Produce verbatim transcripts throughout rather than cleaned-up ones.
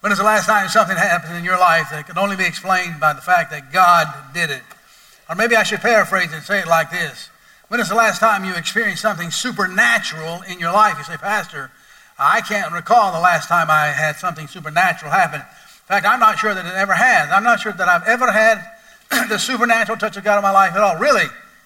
When is the last time something happened in your life that could only be explained by the fact that God did it? Or maybe I should paraphrase it and say it like this. When is the last time you experienced something supernatural in your life? You say, Pastor, I can't recall the last time I had something supernatural happen. In fact, I'm not sure that it ever has. I'm not sure that I've ever had the supernatural touch of God in my life at all. Really?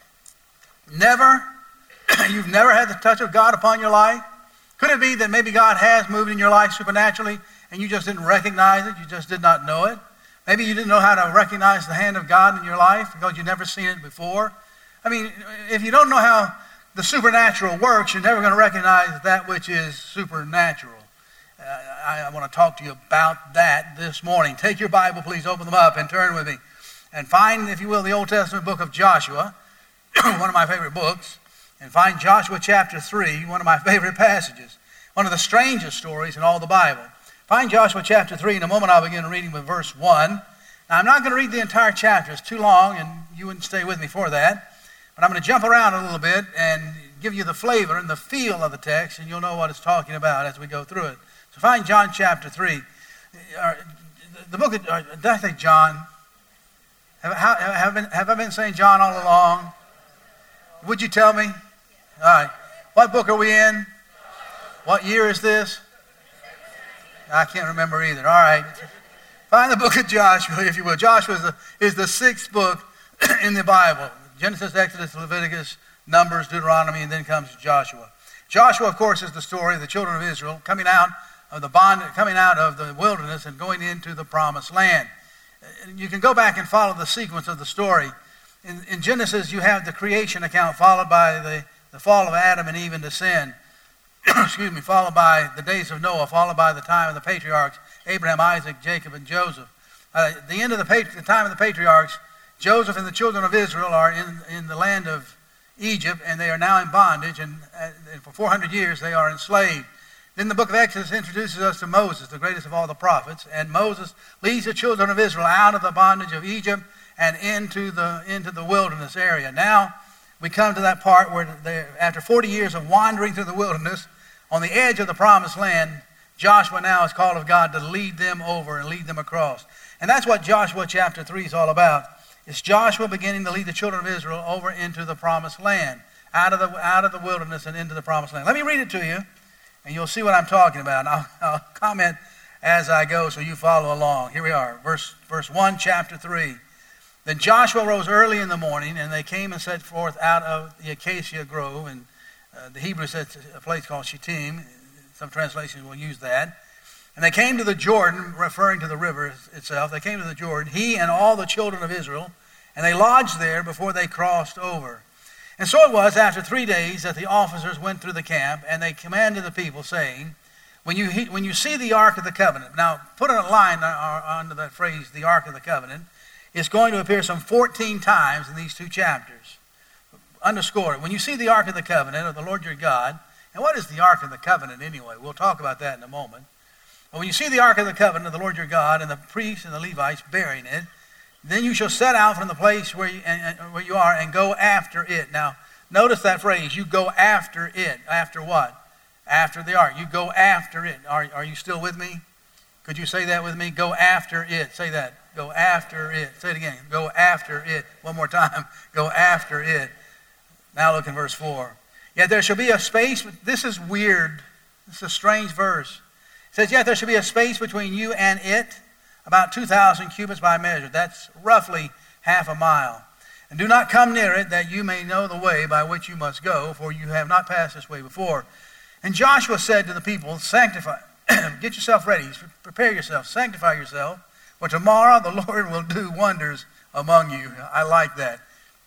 Never? You've never had the touch of God upon your life? Could it be that maybe God has moved in your life supernaturally and you just didn't recognize it? You just did not know it? Maybe you didn't know how to recognize the hand of God in your life because you've never seen it before? I mean, if you don't know how the supernatural works, you're never going to recognize that which is supernatural. Uh, I, I want to talk to you about that this morning. Take your Bible, please, open them up and turn with me. And find, if you will, the Old Testament book of Joshua, one of my favorite books. And find Joshua chapter three, one of my favorite passages. One of the strangest stories in all the Bible. Find Joshua chapter three. In a moment I'll begin reading with verse one. Now I'm not going to read the entire chapter. It's too long and you wouldn't stay with me for that. But I'm going to jump around a little bit and give you the flavor and the feel of the text, and you'll know what it's talking about as we go through it. So find John chapter three. The book of, did I say John? Have, have, have, been, have I been saying John all along? Would you tell me? All right. What book are we in? What year is this? I can't remember either. All right. Find the book of Joshua, if you will. Joshua is the, is the sixth book in the Bible. Genesis, Exodus, Leviticus, Numbers, Deuteronomy, and then comes Joshua. Joshua, of course, is the story of the children of Israel coming out of the bond, coming out of the wilderness and going into the promised land. You can go back and follow the sequence of the story. In, in Genesis, you have the creation account followed by the, the fall of Adam and Eve into sin. Excuse me, followed by the days of Noah, followed by the time of the patriarchs, Abraham, Isaac, Jacob, and Joseph. Uh, at the end of the, patri- the time of the patriarchs, Joseph and the children of Israel are in, in the land of Egypt, and they are now in bondage, and, and for four hundred years they are enslaved. Then the book of Exodus introduces us to Moses, the greatest of all the prophets, and Moses leads the children of Israel out of the bondage of Egypt and into the into the wilderness area. Now we come to that part where they, after forty years of wandering through the wilderness, on the edge of the promised land, Joshua now is called of God to lead them over and lead them across. And that's what Joshua chapter three is all about. It's Joshua beginning to lead the children of Israel over into the promised land, out of the out of the wilderness and into the promised land. Let me read it to you, and you'll see what I'm talking about. I'll, I'll comment as I go so you follow along. Here we are, verse, verse one, chapter three. Then Joshua rose early in the morning, and they came and set forth out of the acacia grove, and uh, the Hebrew says a place called Shittim. Some translations will use that. And they came to the Jordan, referring to the river itself. They came to the Jordan, he and all the children of Israel, and they lodged there before they crossed over. And so it was after three days that the officers went through the camp, and they commanded the people, saying, when you when you see the Ark of the Covenant, now put a line under that phrase, the Ark of the Covenant, it's going to appear some fourteen times in these two chapters. Underscore it. When you see the Ark of the Covenant of the Lord your God, and what is the Ark of the Covenant anyway? We'll talk about that in a moment. But when you see the Ark of the Covenant of the Lord your God and the priests and the Levites bearing it, then you shall set out from the place where you, and, and, where you are and go after it. Now, notice that phrase, you go after it. After what? After the ark. You go after it. Are, are you still with me? Could you say that with me? Go after it. Say that. Go after it. Say it again. Go after it. One more time. Go after it. Now look in verse four. Yet there shall be a space. This is weird. This is a strange verse. It says, yet there shall be a space between you and it, about two thousand cubits by measure. That's roughly half a mile. And do not come near it, that you may know the way by which you must go, for you have not passed this way before. And Joshua said to the people, sanctify, get yourself ready, prepare yourself, sanctify yourself, for tomorrow the Lord will do wonders among you. I like that.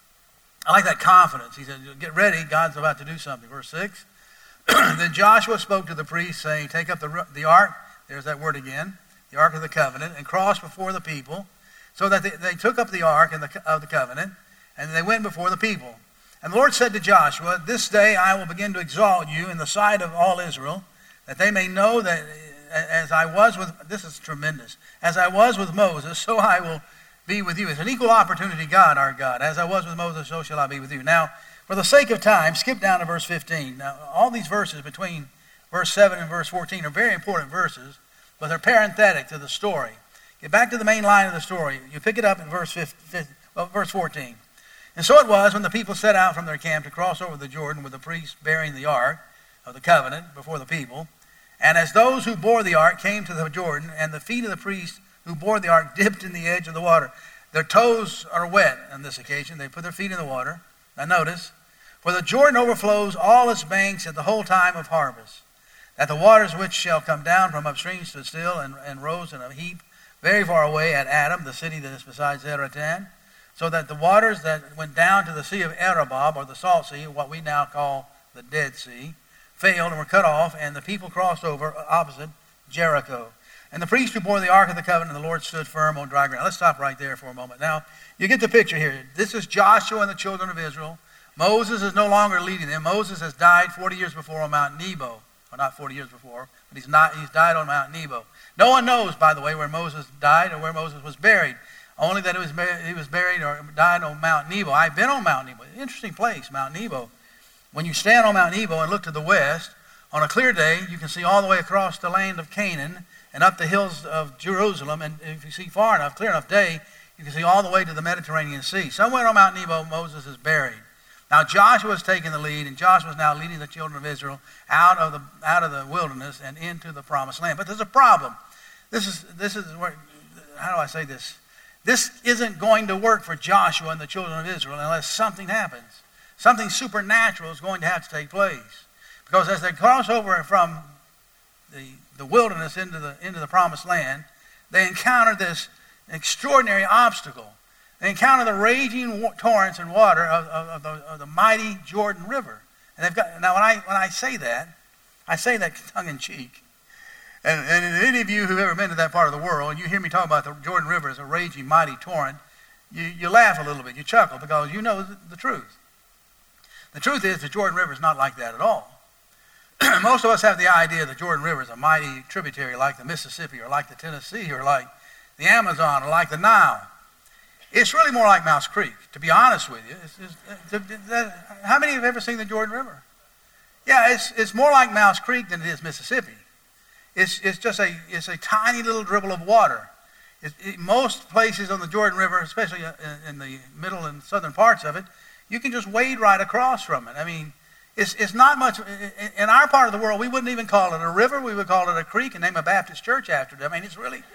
I like that confidence. He said, get ready, God's about to do something. Verse six. Then Joshua spoke to the priests, saying, take up the, the ark, there's that word again, the Ark of the Covenant, and cross before the people, so that they, they took up the Ark and the, of the Covenant, and they went before the people. And the Lord said to Joshua, this day I will begin to exalt you in the sight of all Israel, that they may know that as I was with, this is tremendous, as I was with Moses, so I will be with you. It's an equal opportunity God, our God. As I was with Moses, so shall I be with you. Now, for the sake of time, skip down to verse fifteen. Now, all these verses between verse seven and verse fourteen are very important verses. but they're parenthetic to the story. Get back to the main line of the story. You pick it up in verse fifteen, well, verse fourteen. And so it was when the people set out from their camp to cross over the Jordan with the priests bearing the ark of the covenant before the people. And as those who bore the ark came to the Jordan, and the feet of the priests who bore the ark dipped in the edge of the water. Their toes are wet on this occasion. They put their feet in the water. Now notice, for the Jordan overflows all its banks at the whole time of harvest, that the waters which shall come down from upstream stood still and, and rose in a heap very far away at Adam, the city that is beside Zaretan, so that the waters that went down to the sea of Arabah, or the salt sea, what we now call the Dead Sea, failed and were cut off, and the people crossed over opposite Jericho. And the priest who bore the ark of the covenant of the Lord stood firm on dry ground. Let's stop right there for a moment. Now, you get the picture here. This is Joshua and the children of Israel. Moses is no longer leading them. Moses has died forty years before on Mount Nebo. Well, not forty years before, but he's not. He's died on Mount Nebo. No one knows, by the way, where Moses died or where Moses was buried. Only that it was, he was buried or died on Mount Nebo. I've been on Mount Nebo. Interesting place, Mount Nebo. When you stand on Mount Nebo and look to the west, on a clear day, you can see all the way across the land of Canaan and up the hills of Jerusalem. And if you see far enough, clear enough day, you can see all the way to the Mediterranean Sea. Somewhere on Mount Nebo, Moses is buried. Now Joshua is taking the lead, and Joshua is now leading the children of Israel out of the out of the wilderness and into the promised land. But there's a problem. This is this is where, how do I say this? This isn't going to work for Joshua and the children of Israel unless something happens. Something supernatural is going to have to take place. Because as they cross over from the, the wilderness into the, into the promised land, they encounter this extraordinary obstacle. They encounter the raging torrents and water of, of, of, the, of the mighty Jordan River. And they've got, now when I, when I say that, I say that tongue-in-cheek. And, and any of you who've ever been to that part of the world, you hear me talk about the Jordan River as a raging mighty torrent, you, you laugh a little bit, you chuckle, because you know the, the truth. The truth is the Jordan River is not like that at all. Most of us have the idea the Jordan River is a mighty tributary like the Mississippi or like the Tennessee or like the Amazon or like the Nile. It's really more like Mouse Creek, to be honest with you. It's, it's, it's, it's, how many have ever seen the Jordan River? Yeah, it's, it's more like Mouse Creek than it is Mississippi. It's, it's just a, it's a tiny little dribble of water. It, it, most places on the Jordan River, especially in, in the middle and southern parts of it, you can just wade right across from it. I mean, it's, it's not much. In our part of the world, we wouldn't even call it a river. We would call it a creek and name a Baptist church after it. I mean, it's really,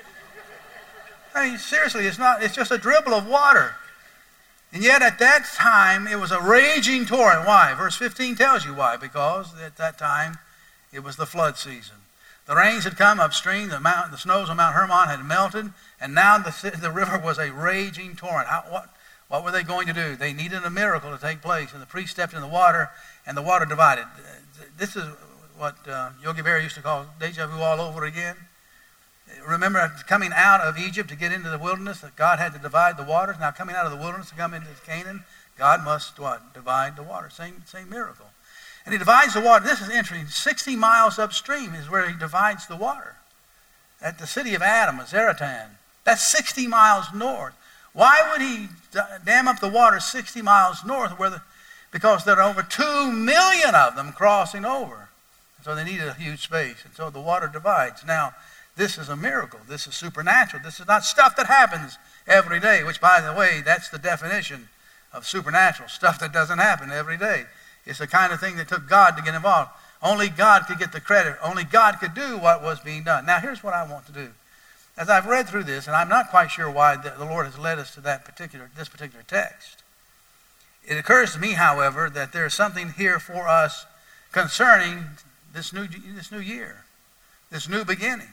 I mean, seriously, it's not, it's just a dribble of water. And yet at that time, it was a raging torrent. Why? Verse fifteen tells you why. Because at that time, it was the flood season. The rains had come upstream, the, mount, the snows on Mount Hermon had melted, and now the, the river was a raging torrent. How, what, what were they going to do? They needed a miracle to take place, and the priest stepped in the water, and the water divided. This is what uh, Yogi Berra used to call deja vu all over again. Remember coming out of Egypt to get into the wilderness, that God had to divide the waters. Now coming out of the wilderness to come into Canaan, God must what? Divide the water. Same, same miracle. And he divides the water. This is interesting. sixty miles upstream is where he divides the water. At the city of Adam, Zaretan. That's sixty miles north. Why would he dam up the water sixty miles north? Where the, because there are over two million of them crossing over. So they needed a huge space. And so the water divides. Now, this is a miracle. This is supernatural. This is not stuff that happens every day, which, by the way, that's the definition of supernatural. Stuff that doesn't happen every day. It's the kind of thing that took God to get involved. Only God could get the credit. Only God could do what was being done. Now, here's what I want to do. As I've read through this, and I'm not quite sure why the Lord has led us to that particular, this particular text, it occurs to me, however, that there's something here for us concerning this new, this new year, this new beginning.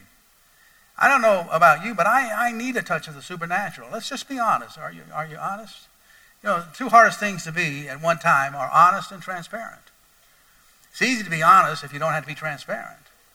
I don't know about you, but I, I need a touch of the supernatural. Let's just be honest. Are you, are you honest? You know, the two hardest things to be at one time are honest and transparent. It's easy to be honest if you don't have to be transparent.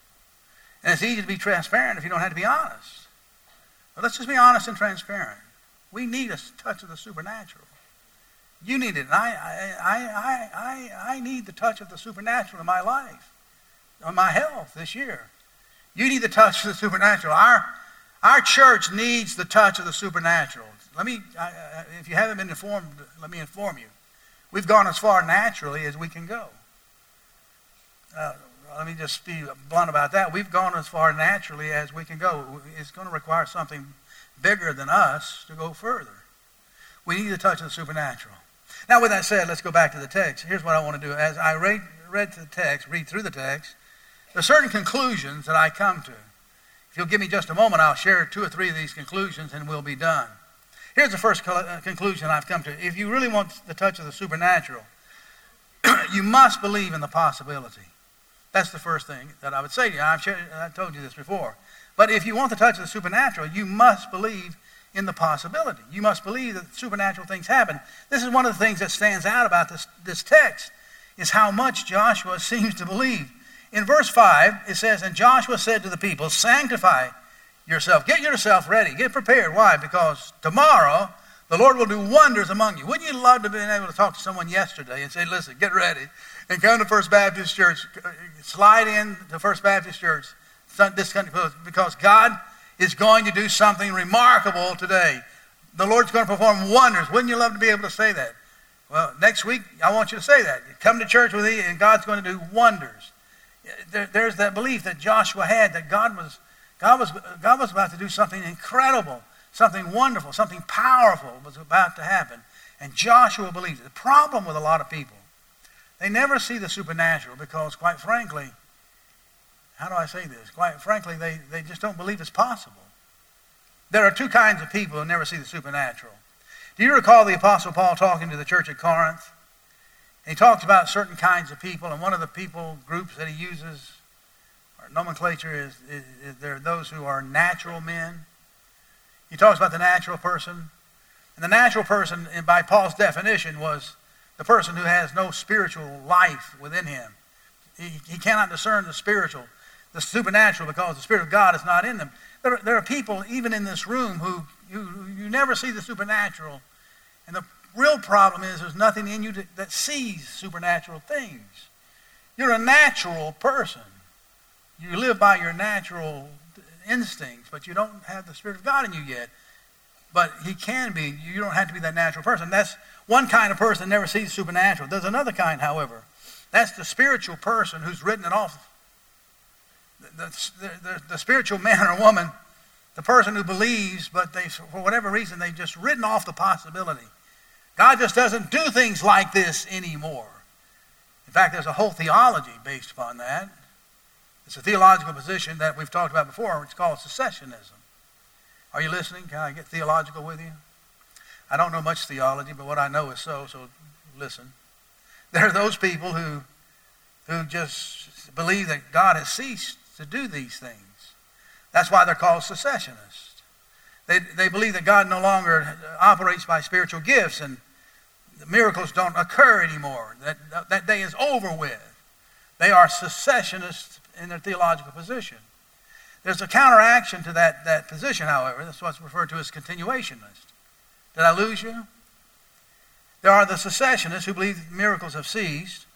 And it's easy to be transparent if you don't have to be honest. But let's just be honest and transparent. We need a touch of the supernatural. You need it. And I, I, I, I, I need the touch of the supernatural in my life, in my health this year. You need the touch of the supernatural. Our, our church needs the touch of the supernatural. Let me, I, if you haven't been informed, let me inform you. We've gone as far naturally as we can go. Uh, let me just be blunt about that. We've gone as far naturally as we can go. It's going to require something bigger than us to go further. We need the touch of the supernatural. Now, with that said, let's go back to the text. Here's what I want to do. As I read, read the text, read through the text, there are certain conclusions that I come to. If you'll give me just a moment, I'll share two or three of these conclusions and we'll be done. Here's the first conclusion I've come to. If you really want the touch of the supernatural, you must believe in the possibility. That's the first thing that I would say to you. I've, shared, I've told you this before. But if you want the touch of the supernatural, you must believe in the possibility. You must believe that supernatural things happen. This is one of the things that stands out about this, this text, is how much Joshua seems to believe. In verse five, it says, and Joshua said to the people, sanctify yourself. Get yourself ready. Get prepared. Why? Because tomorrow the Lord will do wonders among you. Wouldn't you love to have been able to talk to someone yesterday and say, listen, get ready and come to First Baptist Church. Slide in to First Baptist Church this because God is going to do something remarkable today. The Lord's going to perform wonders. Wouldn't you love to be able to say that? Well, next week, I want you to say that. Come to church with me and God's going to do wonders. There, there's that belief that Joshua had that God was, God was, God was about to do something incredible, something wonderful, something powerful was about to happen. And Joshua believed it. The problem with a lot of people, they never see the supernatural because, quite frankly, how do I say this? Quite frankly, they, they just don't believe it's possible. There are two kinds of people who never see the supernatural. Do you recall the Apostle Paul talking to the church at Corinth? And he talks about certain kinds of people, and one of the people groups that he uses, or nomenclature, is, is, is there are those who are natural men. He talks about the natural person. And the natural person, by Paul's definition, was the person who has no spiritual life within him. He, he cannot discern the spiritual, the supernatural, because the Spirit of God is not in them. There are, there are people, even in this room, who you, you never see the supernatural. And the real problem is there's nothing in you to, that sees supernatural things. You're a natural person. You live by your natural instincts, but you don't have the Spirit of God in you yet. But he can be. You don't have to be that natural person. That's one kind of person that never sees supernatural. There's another kind, however. That's the spiritual person who's written it off. The, the, the, the spiritual man or woman, the person who believes, but they, for whatever reason, they've just written off the possibility. God just doesn't do things like this anymore. In fact, there's a whole theology based upon that. It's a theological position that we've talked about before. It's called cessationism. Are you listening? Can I get theological with you? I don't know much theology, but what I know is so, so listen. There are those people who, who just believe that God has ceased to do these things. That's why they're called cessationists. They, they believe that God no longer operates by spiritual gifts and the miracles don't occur anymore. That, that day is over with. They are cessationists in their theological position. There's a counteraction to that, that position, however. That's what's referred to as continuationist. Did I lose you? There are the cessationists who believe miracles have ceased.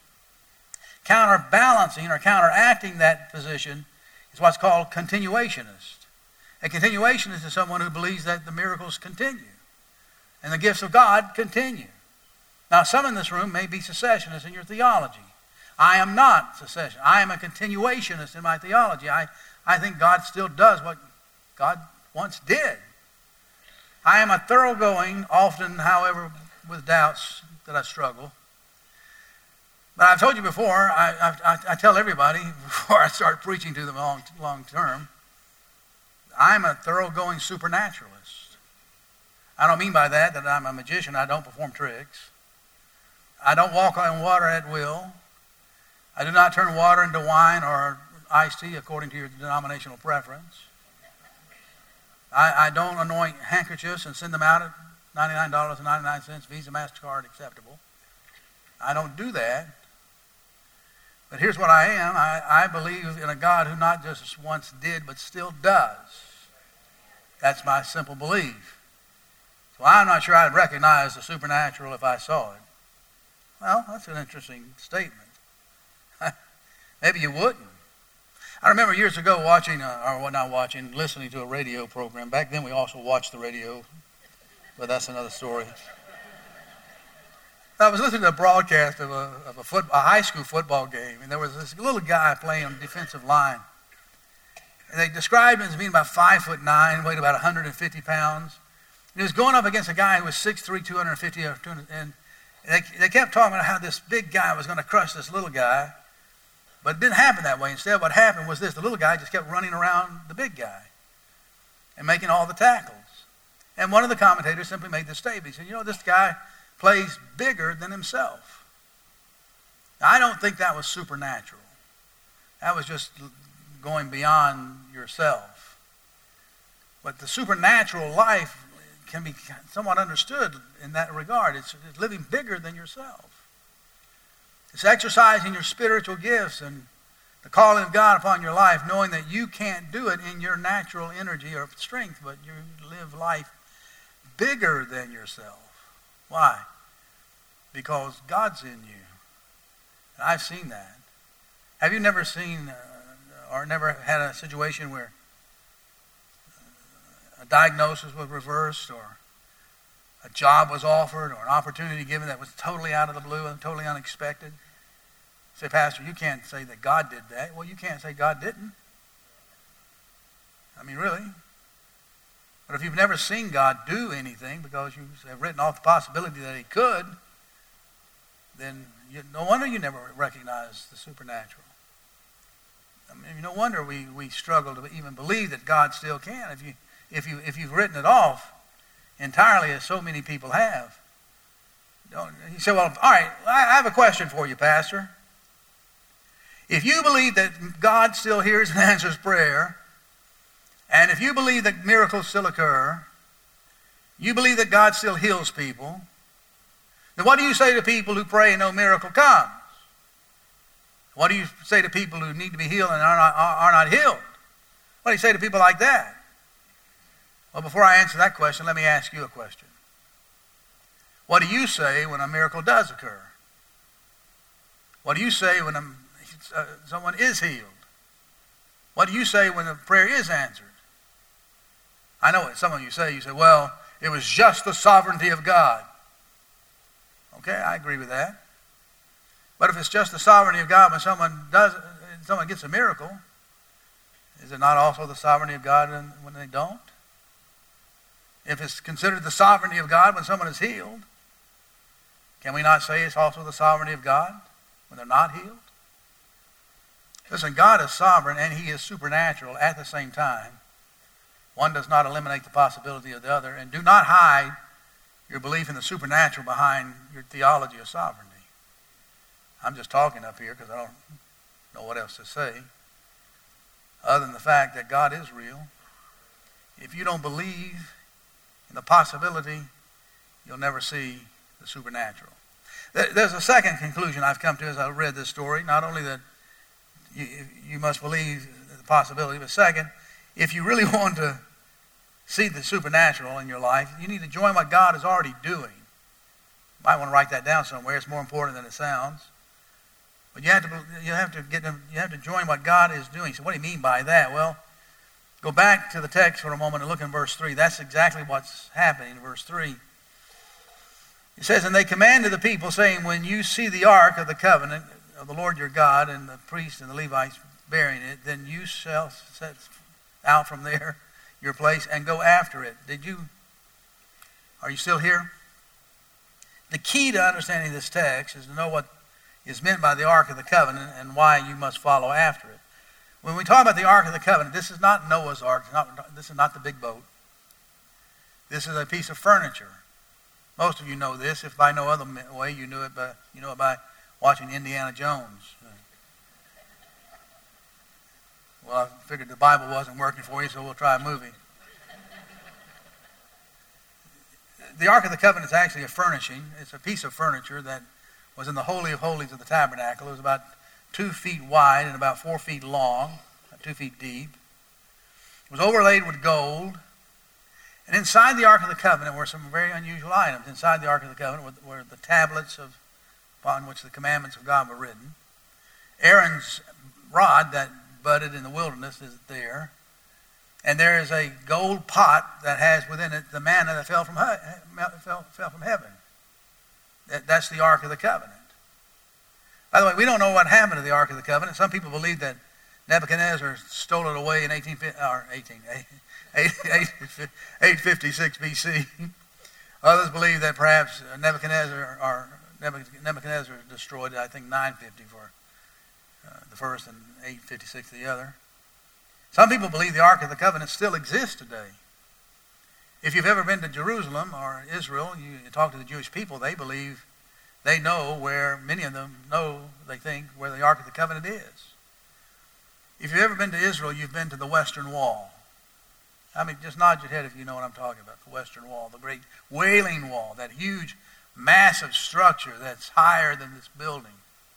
Counterbalancing or counteracting that position is what's called continuationist. A continuationist is someone who believes that the miracles continue and the gifts of God continue. Now, some in this room may be cessationists in your theology. I am not cessation. I am a continuationist in my theology. I, I think God still does what God once did. I am a thoroughgoing, often, however, with doubts that I struggle. But I've told you before, I, I, I tell everybody before I start preaching to them long, long term, I'm a thoroughgoing supernaturalist. I don't mean by that that I'm a magician. I don't perform tricks. I don't walk on water at will. I do not turn water into wine or iced tea according to your denominational preference. I, I don't anoint handkerchiefs and send them out at ninety-nine dollars and ninety-nine cents, Visa, MasterCard acceptable. I don't do that. But here's what I am. I, I believe in a God who not just once did, but still does. That's my simple belief. So I'm not sure I'd recognize the supernatural if I saw it. Well, that's an interesting statement. Maybe you wouldn't. I remember years ago watching, uh, or not watching, listening to a radio program. Back then we also watched the radio, but that's another story. I was listening to a broadcast of a, of a, foot, a high school football game, and there was this little guy playing on the defensive line. And they described him as being about five foot nine, weighed about one hundred fifty pounds. And he was going up against a guy who was six three, two hundred fifty, and they, they kept talking about how this big guy was going to crush this little guy. But it didn't happen that way. Instead, what happened was this. The little guy just kept running around the big guy and making all the tackles. And one of the commentators simply made this statement. He said, you know, this guy plays bigger than himself. Now, I don't think that was supernatural. That was just going beyond yourself. But the supernatural life can be somewhat understood in that regard. It's, it's living bigger than yourself. It's exercising your spiritual gifts and the calling of God upon your life, knowing that you can't do it in your natural energy or strength, but you live life bigger than yourself. Why? Because God's in you. And I've seen that. Have you never seen uh, or never had a situation where a diagnosis was reversed or a job was offered or an opportunity given that was totally out of the blue and totally unexpected? Say, Pastor, you can't say that God did that. Well, you can't say God didn't. I mean, really. But if you've never seen God do anything because you have written off the possibility that he could, then you, no wonder you never recognize the supernatural. I mean, no wonder we, we struggle to even believe that God still can if you if you if you've written it off entirely, as so many people have. Don't, you say, well, all right, I have a question for you, Pastor. If you believe that God still hears and answers prayer, and if you believe that miracles still occur, you believe that God still heals people, then what do you say to people who pray and no miracle comes? What do you say to people who need to be healed and are not, are not healed? What do you say to people like that? Well, before I answer that question, let me ask you a question. What do you say when a miracle does occur? What do you say when a, uh, someone is healed? What do you say when a prayer is answered? I know what some of you say. You say, well, it was just the sovereignty of God. Okay, I agree with that. But if it's just the sovereignty of God when someone does, someone gets a miracle, is it not also the sovereignty of God when they don't? If it's considered the sovereignty of God when someone is healed, can we not say it's also the sovereignty of God when they're not healed? Listen, God is sovereign and he is supernatural at the same time. One does not eliminate the possibility of the other. And do not hide your belief in the supernatural behind your theology of sovereignty. I'm just talking up here because I don't know what else to say other than the fact that God is real. If you don't believe in the possibility, you'll never see the supernatural. There's a second conclusion I've come to as I read this story. Not only that you, you must believe the possibility, but second, if you really want to see the supernatural in your life, you need to join what God is already doing. You might want to write that down somewhere. It's more important than it sounds. But you have to you have to get them, you have to join what God is doing. So what do you mean by that? Well, go back to the text for a moment and look in verse three. That's exactly what's happening in verse three. It says, and they commanded the people, saying, when you see the ark of the covenant of the Lord your God and the priests and the Levites bearing it, then you shall set out from there your place and go after it. Did you, are you still here? The key to understanding this text is to know what is meant by the Ark of the Covenant and why you must follow after it. When we talk about the Ark of the Covenant, this is not Noah's Ark. Not, this is not the big boat. This is a piece of furniture. Most of you know this. If by no other way, you knew it by, you know it by watching Indiana Jones. Well, I figured the Bible wasn't working for you, so we'll try a movie. The Ark of the Covenant is actually a furnishing. It's a piece of furniture that was in the Holy of Holies of the tabernacle. It was about two feet wide and about four feet long, two feet deep. It was overlaid with gold. And inside the Ark of the Covenant were some very unusual items. Inside the Ark of the Covenant were the tablets of, upon which the commandments of God were written. Aaron's rod that budded in the wilderness is there. And there is a gold pot that has within it the manna that fell from, fell, fell from heaven. That, that's the Ark of the Covenant. By the way, we don't know what happened to the Ark of the Covenant. Some people believe that Nebuchadnezzar stole it away in eighteen, or eighteen, eight fifty-six B C. Others believe that perhaps Nebuchadnezzar or Nebuchadnezzar destroyed it, I think nine fifty for uh, the first and eight fifty-six the other. Some people believe the Ark of the Covenant still exists today. If you've ever been to Jerusalem or Israel, you, you talk to the Jewish people, they believe, they know where, many of them know, they think, where the Ark of the Covenant is. If you've ever been to Israel, you've been to the Western Wall. I mean, just nod your head if you know what I'm talking about, the Western Wall, the great Wailing Wall, that huge, massive structure that's higher than this building.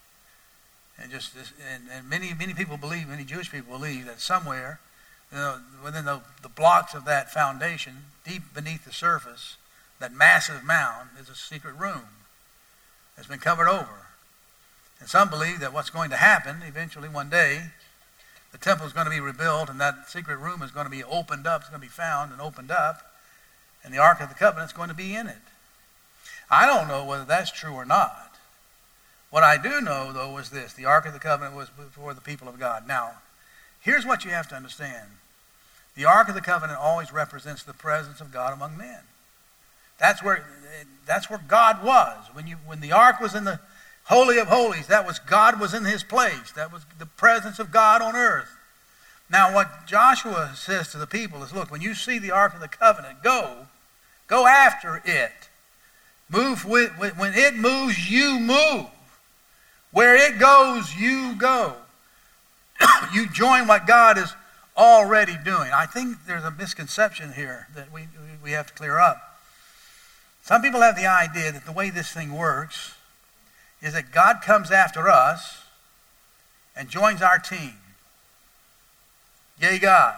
And just this, and, and many many people believe, many Jewish people believe that somewhere, you know, within the, the blocks of that foundation, deep beneath the surface, that massive mound is a secret room that's been covered over. And some believe that what's going to happen eventually one day, the temple is going to be rebuilt and that secret room is going to be opened up, it's going to be found and opened up, and the Ark of the Covenant is going to be in it. I don't know whether that's true or not. What I do know, though, was this. The Ark of the Covenant was for the people of God. Now, here's what you have to understand. The Ark of the Covenant always represents the presence of God among men. That's where, that's where God was. When, you, when the Ark was in the Holy of Holies, that was God was in his place. That was the presence of God on earth. Now, what Joshua says to the people is, look, when you see the Ark of the Covenant, go. Go after it. Move with, when it moves, you move. Where it goes, you go. You join what God is already doing. I think there's a misconception here that we, we have to clear up. Some people have the idea that the way this thing works is that God comes after us and joins our team. Yay, God.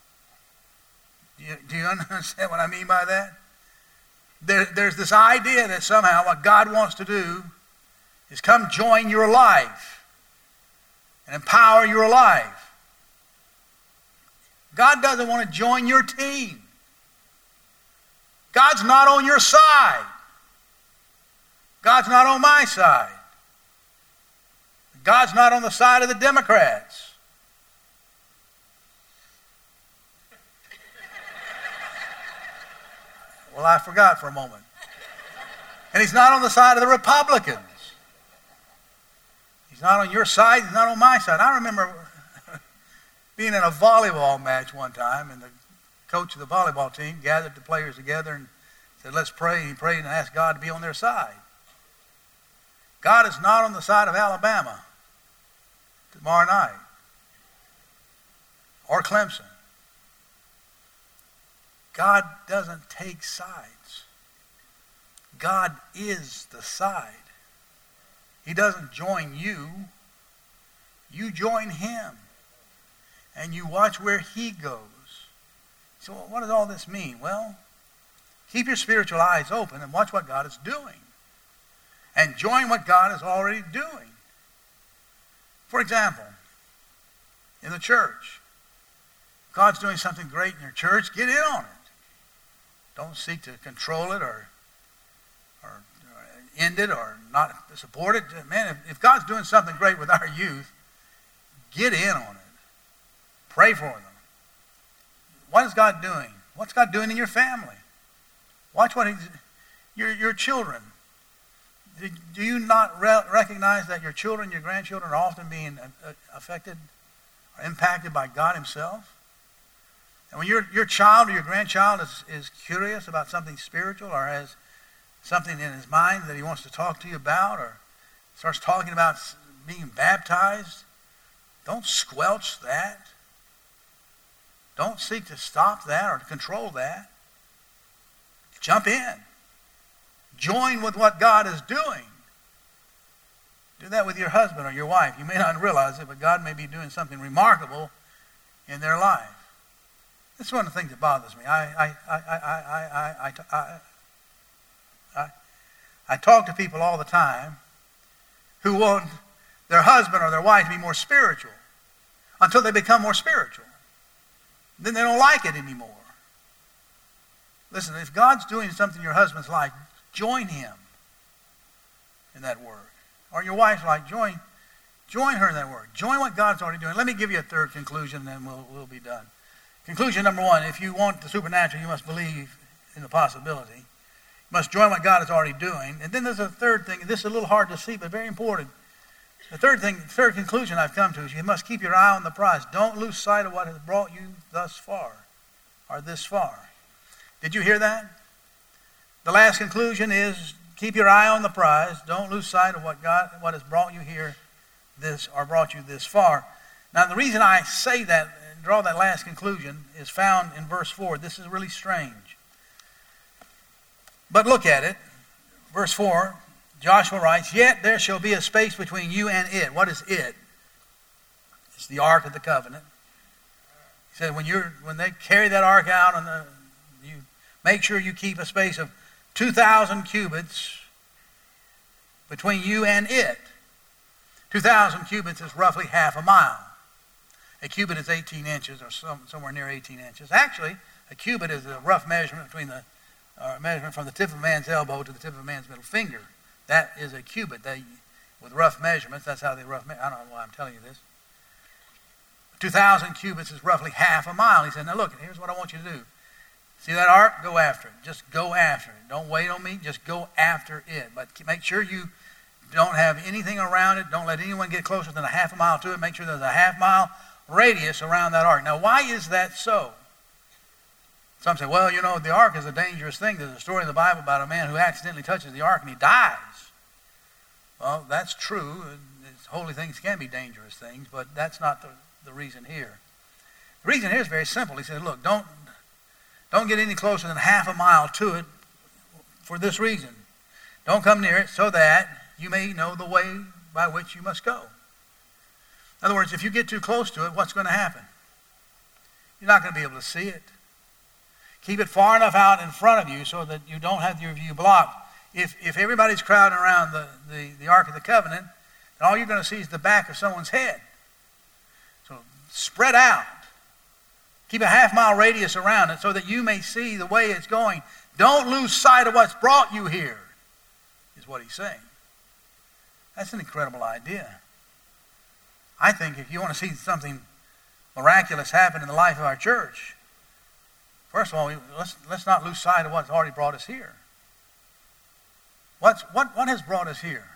Do you, do you understand what I mean by that? There, there's this idea that somehow what God wants to do is come join your life and empower your life. God doesn't want to join your team. God's not on your side. God's not on my side. God's not on the side of the Democrats. Well, I forgot for a moment. And he's not on the side of the Republicans. He's not on your side. He's not on my side. I remember being in a volleyball match one time, and the coach of the volleyball team gathered the players together and said, let's pray. And he prayed and asked God to be on their side. God is not on the side of Alabama tomorrow night or Clemson. God doesn't take sides. God is the side. He doesn't join you. You join him. And you watch where he goes. So what does all this mean? Well, keep your spiritual eyes open and watch what God is doing. And join what God is already doing. For example, in the church, God's doing something great in your church, get in on it. Don't seek to control it or, or, or end it or not support it. Man, if, if God's doing something great with our youth, get in on it. Pray for them. What is God doing? What's God doing in your family? Watch what he's, your, your children. Do you not re- recognize that your children, your grandchildren are often being uh, affected or impacted by God himself? And when your, your child or your grandchild is, is curious about something spiritual or has something in his mind that he wants to talk to you about or starts talking about being baptized, don't squelch that. Don't seek to stop that or to control that. Jump in. Join with what God is doing. Do that with your husband or your wife. You may not realize it, but God may be doing something remarkable in their life. This is one of the things that bothers me. I, I, I, I, I, I, I, I, I talk to people all the time who want their husband or their wife to be more spiritual until they become more spiritual. Then they don't like it anymore. Listen, if God's doing something in your husband's life, join him. in that word. Or your wife's like, join, join her in that word. Join what God's already doing. Let me give you a third conclusion, and then we'll, we'll be done. Conclusion number one, if you want the supernatural, you must believe in the possibility. You must join what God is already doing. And then there's a third thing, and this is a little hard to see, but very important. The third thing, third conclusion I've come to is you must keep your eye on the prize. Don't lose sight of what has brought you thus far, or this far. Did you hear that? The last conclusion is keep your eye on the prize. Don't lose sight of what God, what has brought you here, this, or brought you this far. Now, the reason I say that and draw that last conclusion is found in verse four. This is really strange. But look at it. Verse four, Joshua writes, "Yet there shall be a space between you and it." What is it? It's the Ark of the Covenant. He said, when you're when they carry that Ark out, and the, you make sure you keep a space of two thousand cubits between you and it. two thousand cubits is roughly half a mile. A cubit is eighteen inches, or some, somewhere near eighteen inches. Actually, a cubit is a rough measurement between the uh, measurement from the tip of a man's elbow to the tip of a man's middle finger. That is a cubit. They, with rough measurements, that's how they rough measure. I don't know why I'm telling you this. two thousand cubits is roughly half a mile. He said, now look, here's what I want you to do. See that ark? Go after it. Just go after it. Don't wait on me. Just go after it. But make sure you don't have anything around it. Don't let anyone get closer than a half a mile to it. Make sure there's a half mile radius around that ark. Now, why is that so? Some say, well, you know, the ark is a dangerous thing. There's a story in the Bible about a man who accidentally touches the ark and he dies. Well, that's true. Holy things can be dangerous things, but that's not the, the reason here. The reason here is very simple. He said, look, don't, don't get any closer than half a mile to it for this reason. Don't come near it so that you may know the way by which you must go. In other words, if you get too close to it, what's going to happen? You're not going to be able to see it. Keep it far enough out in front of you so that you don't have your view blocked. If if everybody's crowding around the, the, the Ark of the Covenant, then all you're going to see is the back of someone's head. So spread out. Keep a half mile radius around it so that you may see the way it's going. Don't lose sight of what's brought you here, is what he's saying. That's an incredible idea. I think if you want to see something miraculous happen in the life of our church, first of all, let's, let's not lose sight of what's already brought us here. What's, what, what has brought us here?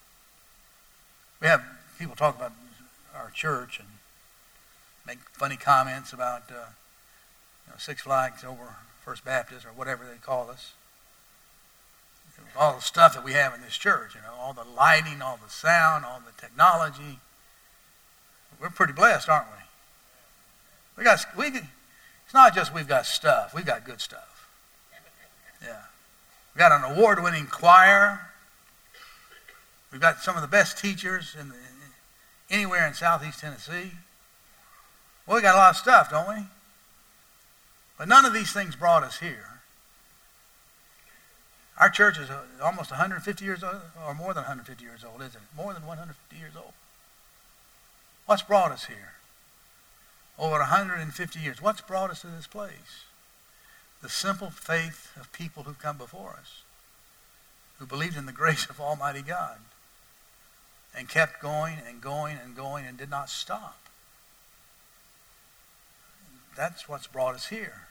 We have people talk about our church and make funny comments about uh, you know, Six Flags over First Baptist or whatever they call us. All the stuff that we have in this church, you know, all the lighting, all the sound, all the technology. We're pretty blessed, aren't we? We got we. It's not just we've got stuff. We've got good stuff. Yeah. We've got an award-winning choir. We've got some of the best teachers in the, anywhere in Southeast Tennessee. Well, we got a lot of stuff, don't we? But none of these things brought us here. Our church is almost one hundred fifty years old, or more than one hundred fifty years old, isn't it? More than one hundred fifty years old. What's brought us here? Over one hundred fifty years. What's brought us to this place? The simple faith of people who've come before us, who believed in the grace of Almighty God and kept going and going and going and did not stop. That's what's brought us here.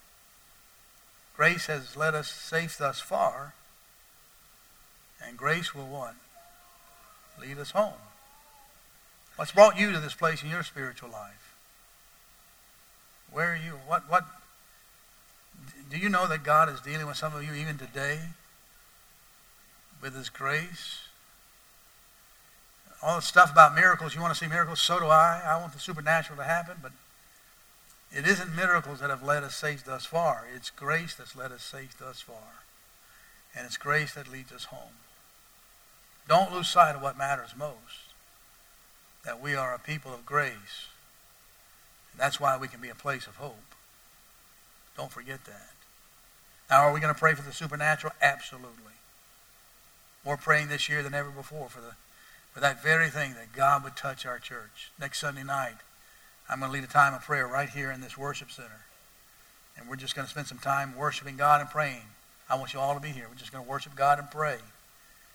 Grace has led us safe thus far, and grace will what? Lead us home. What's brought you to this place in your spiritual life? Where are you? What, what? Do you know that God is dealing with some of you even today with His grace? All the stuff about miracles, you want to see miracles? So do I. I want the supernatural to happen, but it isn't miracles that have led us safe thus far. It's grace that's led us safe thus far. And it's grace that leads us home. Don't lose sight of what matters most. That we are a people of grace. And that's why we can be a place of hope. Don't forget that. Now, are we going to pray for the supernatural? Absolutely. More praying this year than ever before for the for that very thing, that God would touch our church. Next Sunday night, I'm going to lead a time of prayer right here in this worship center. And we're just going to spend some time worshiping God and praying. I want you all to be here. We're just going to worship God and pray.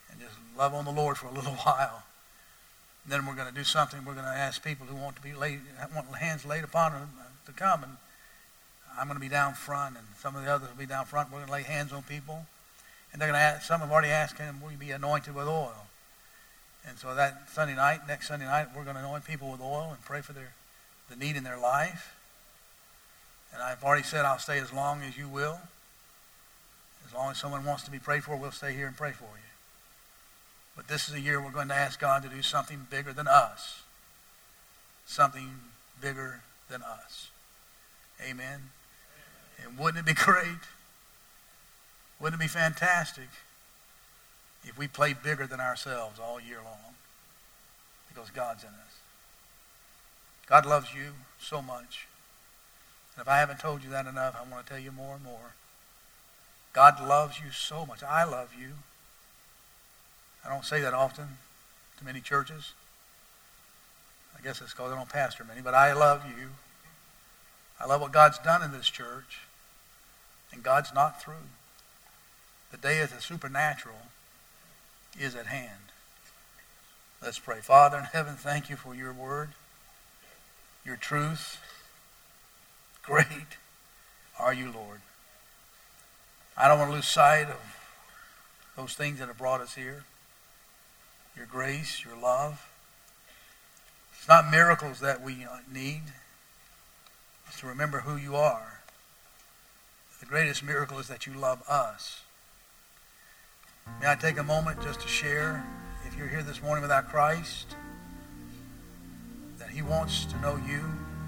and just love on the Lord for a little while. And then we're going to do something. We're going to ask people who want to be laid, want hands laid upon them to come. And I'm going to be down front, and some of the others will be down front. We're going to lay hands on people. And they're going to ask, some have already asked him, will you be anointed with oil? And so that Sunday night, next Sunday night, we're going to anoint people with oil and pray for their the need in their life. And I've already said I'll stay as long as you will. As long as someone wants to be prayed for, we'll stay here and pray for you. But this is a year we're going to ask God to do something bigger than us. Something bigger than us. Amen. And wouldn't it be great? Wouldn't it be fantastic if we played bigger than ourselves all year long? Because God's in us. God loves you so much. And if I haven't told you that enough, I want to tell you more and more. God loves you so much. I love you. I don't say that often to many churches. I guess it's because I don't pastor many, but I love you. I love what God's done in this church. And God's not through. The day of the supernatural is at hand. Let's pray. Father in heaven, thank you for your word, your truth. Great are you, Lord. I don't want to lose sight of those things that have brought us here. Your grace, your love. It's not miracles that we need. It's to remember who you are. The greatest miracle is that you love us. May I take a moment just to share, if you're here this morning without Christ, that he wants to know you.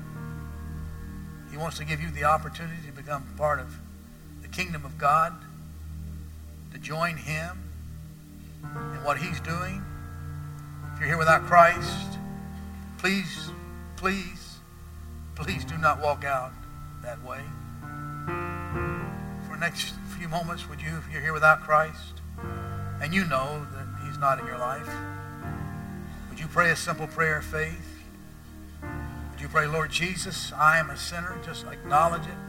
He wants to give you the opportunity to become part of the kingdom of God, to join him in what he's doing. If you're here without Christ, please, please, please do not walk out that way. For the next few moments, would you, if you're here without Christ, and you know that he's not in your life, would you pray a simple prayer of faith? Would you pray, Lord Jesus, I am a sinner, just acknowledge it.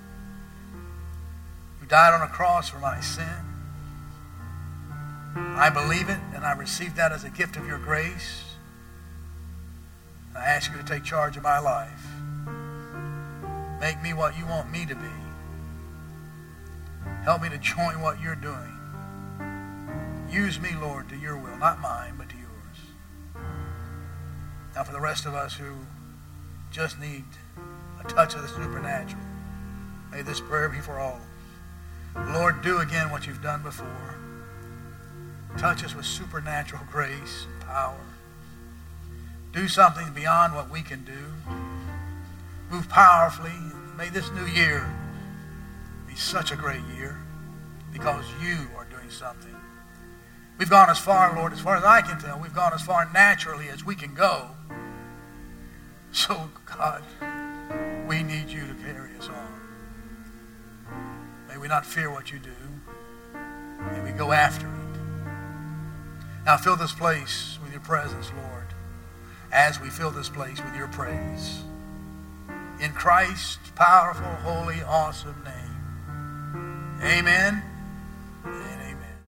You died on a cross for my sin. I believe it, and I receive that as a gift of your grace. I ask you to take charge of my life. Make me what you want me to be. Help me to join what you're doing. Use me, Lord, to your will, not mine, but to yours. Now for the rest of us who just need a touch of the supernatural, may this prayer be for all. Lord, do again what you've done before. Touch us with supernatural grace and power. Do something beyond what we can do. Move powerfully. May this new year be such a great year because you are doing something. We've gone as far, Lord, as far as I can tell, we've gone as far naturally as we can go. So, God, we need you to carry us on. May we not fear what you do. May we go after it. Now fill this place with your presence, Lord, as we fill this place with your praise. In Christ's powerful, holy, awesome name. Amen.